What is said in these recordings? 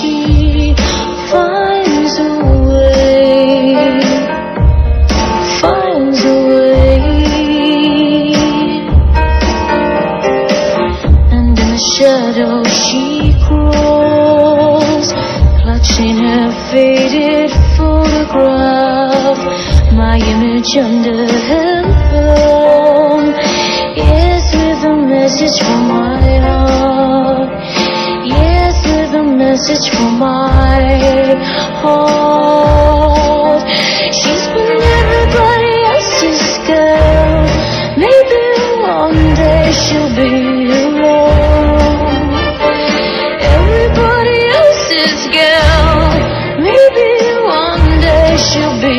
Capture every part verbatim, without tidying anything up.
she finds a way, finds a way. And in the shadow she crawls, clutching her faded photograph, my image under her thumb. Yes, with a message from my heart. Yes, with a message from my heart. She's been everybody else's girl. Maybe one day she'll be alone. Everybody else's girl. Maybe one day she'll be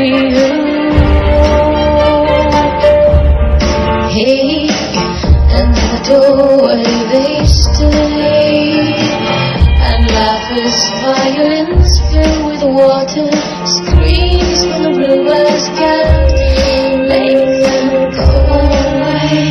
alone. Hey, and the doorway they stay, and laughers, violins filled with water, screams when the rivers can't make them go away.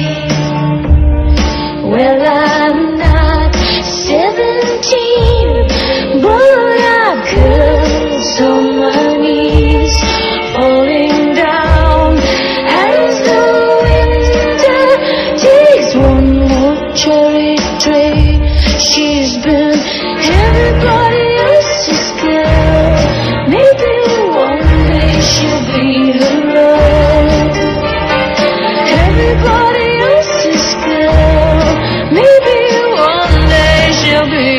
Well, I'm not seventeen, but I curls on my knees, falling down as the winter takes one more cherry tray. She's been everybody else's girl. Maybe one day she'll be alone. Everybody else's girl. Maybe one day she'll be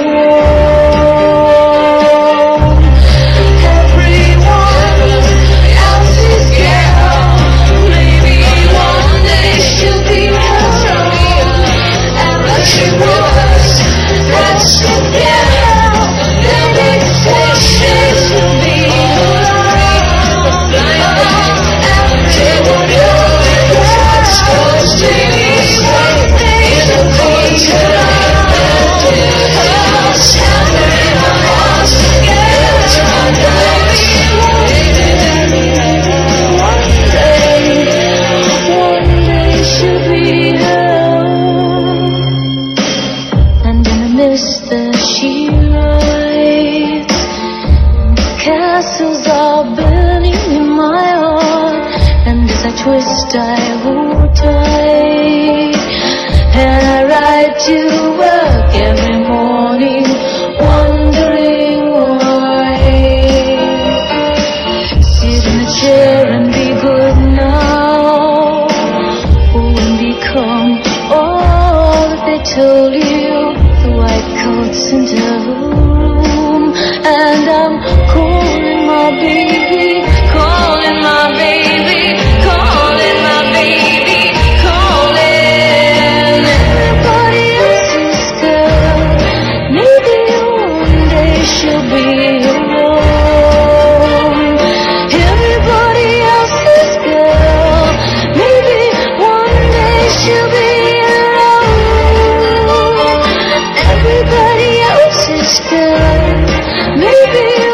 alone. Everyone else's girl. Maybe one day she'll be alone. And what she was, that she girl, then expectations to be alone. Everyone else was dreaming in a picture of shattering my heart together. One day, one day she'll be home. And in the mist that she rides, castles are burning in my heart. And as I twist, I hold tight, and I ride to work every morning, wondering why. Sit in the chair and be good now, oh, and become all that they told you. The white coats into the room, and I'm calling my baby, calling my baby, calling my baby, calling. Everybody else's girl. Maybe one day she'll be alone. Everybody else's girl. Maybe one day she'll be alone. Everybody else's girl. Maybe